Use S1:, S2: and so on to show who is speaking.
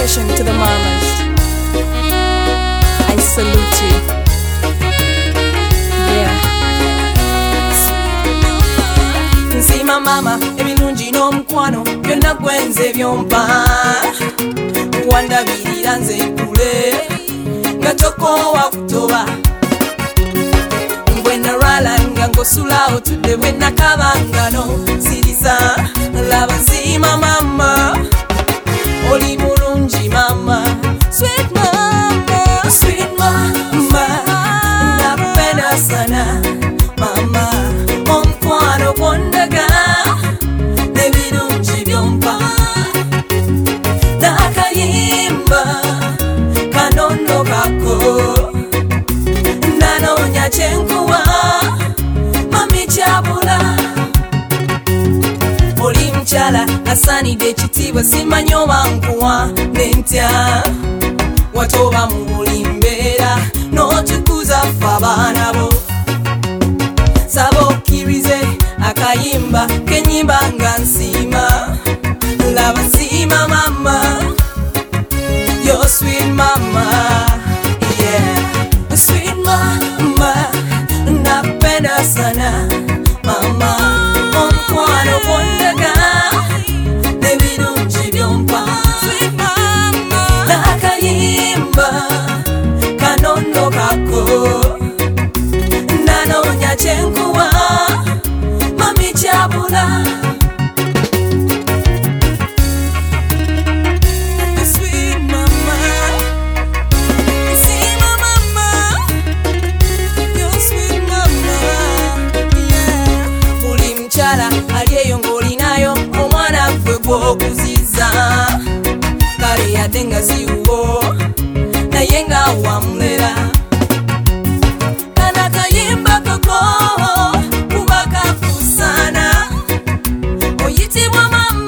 S1: dedication to the mamas. I salute you. Yeah. Nsima mama, ebirungi n'omukwano byonna gwenze byompa. Wandabirira nze nkule nga tokowa kutoba. Bwe narwala nga ngosula otudde bwe nakabangano siriza laba nsima mama. Oli mulungi mama, sweet mama, sweet mama, nakupenda sana mama, omukwano gwondaga n'ebirungi byompa. Nakayimba kanono kako nanoonya kyenkuwa mami kyabula. Oli mchala asanidde ekitiibwa simanyi oba nkuwa nentya. Watoba mu buli mbeera n'otukuza ffe abaana bo. Saba okkirize akayimba kenyimba nga nsiima. Laba nsiima mama, you're sweet mama, yeah. Sweet mama, nakupenda sana mama, omukwano gwondaga n'ebirungi byompa. Sweet mama, nakayimba kanono kako nanoonya kyenkuwa mami kyabula. Sweet mama, nsima mama, you're sweet mama, yeah. Buli mchala ali eyo ng'olinayo omwana gwe gw'okuziza. Kale yadde nga ziwo naye nga wamulera. Kana kayimba kako kuba kakusaana oyitibwa mama.